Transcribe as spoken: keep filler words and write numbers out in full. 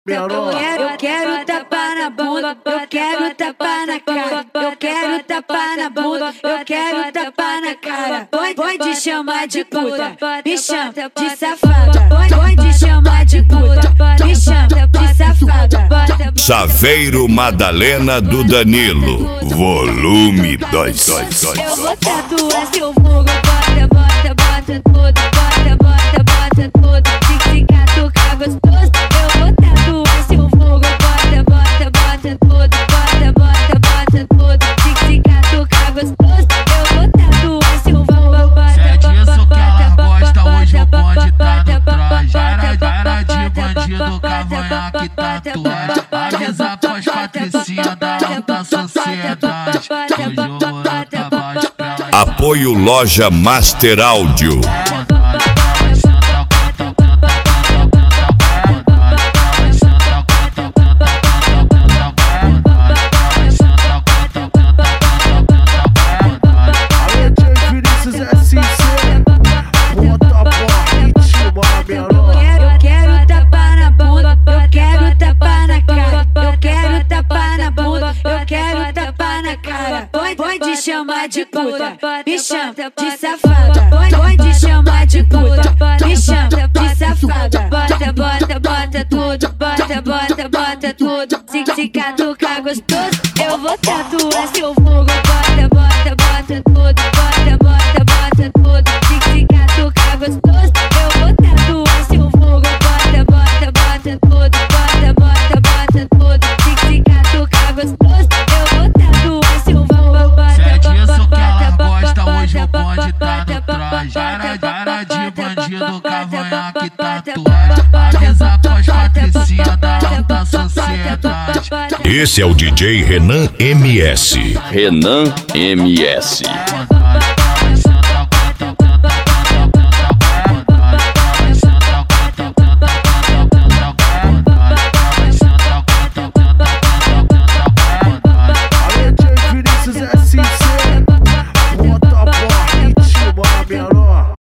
Eu quero, eu quero tapar na bunda, eu quero tapar na cara, eu quero tapar na bunda, eu quero tapar na cara. Pode, pode chamar de puta, me chama de safada. Pode, pode chamar de puta, me chama de safada. Saveiro Madalena do Danilo, volume dois. Eu vou tatuar seu fogo, bota, bota, bota tudo, bota, bota, bota tudo. Se ficar tocar gostoso, eu vou tatuar seu fogo, bota, bota, bota tudo, bota, bota, bota tudo. Se ficar tocar gostoso, eu vou tatuar seu fogo, bota. Se é disso que ela gosta, hoje o bonde tá no traje. Era, era de bandido, cavanhaque, tatuagem. Avisa pras patricinhas da alta sociedade. Hoje eu vou tá baixo pra ela. Apoio Loja Master Áudio. Eu quero tapar na bunda, eu quero tapar na cara, eu quero tapar na bunda, eu quero tapar na cara. Pode, pode chamar de puta, me chama de safada. Pode, pode chamar de puta, me chama de safada. Bota, bota, bota tudo, bota, bota, bota tudo. Se ficar tocar gostoso, eu vou tatuar seu fogo. Bota, bota, bota tudo, bota, bota, bota tudo. Se ficar tocar gostoso, eu vou tatuar seu fogo. Bota, bota, bota tudo, bota, bota, bota tudo. Se ficar tocar gostoso, eu vou tatuar seu fogo. Se é disso que ela gosta, hoje o bonde tá no traje. Era, era de bandido, cavanhaque, tatuagem. Avisa pras patricinhas da alta sociedade. Esse é o D J Renan M S. Renan M S. É,